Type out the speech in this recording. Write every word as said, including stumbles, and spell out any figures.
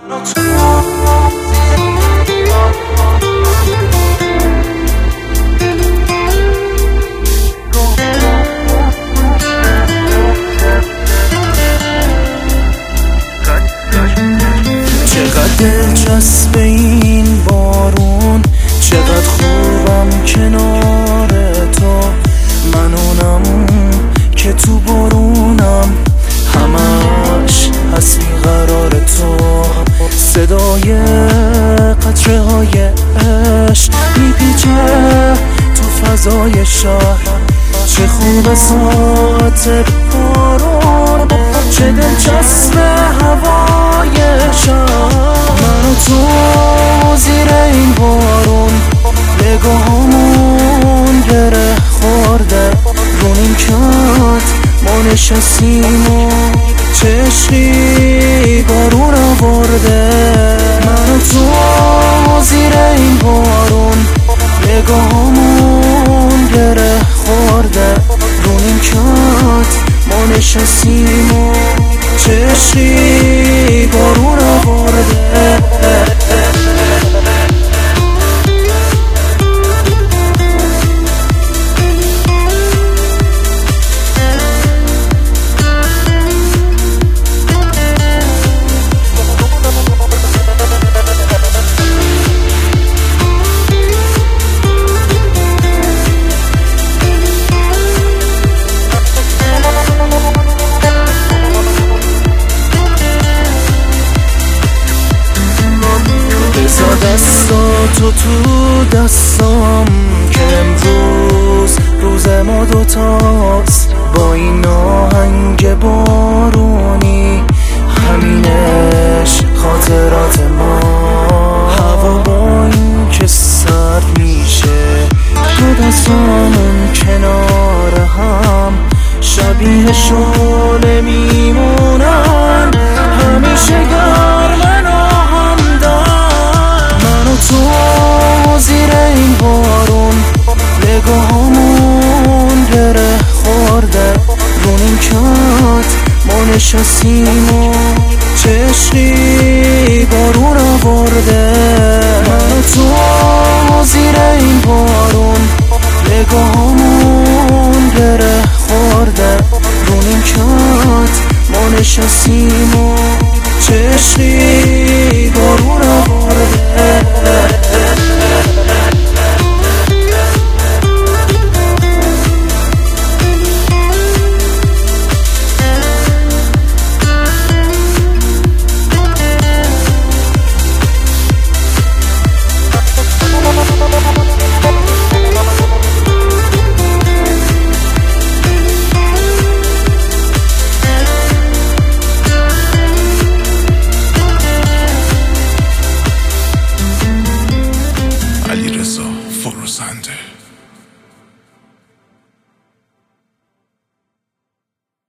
چقدر دلچسب این بارون، چقدر خوبم کنار تو. من اونم که تو بارونم، همش هست بیقرار تو. صدای قطره های عشق میپیچه تو فضای شهر. چه خوب ساعت بارون، چه دلچسب هوای شهر. من و تو زیر این بارون، نگاهمون گره خورده. رو نیمکت ما نشستیم و چشمی بارون آورده. من و تو زیر این بارون، نگاهمون گره خورده. رو نیمکت ما نشستیم و چشمی بارون آورده. دستاتو تو دستام که امروز روز ما دوتاست. با این آهنگ بارونی، همینش خاطرات ما. هوا با این که سرد میشه، دو دستامون کنار هم شبیه شعله میمونن. همیشه گرمن و تو زیر این بارون، نگاهمون گره خورده. رو نیمکت ما نشستیم و چشمی بارون آورده. من و تو زیر این بارون، نگاهمون گره خورده. رو نیمکت ما نشستیم و چشمی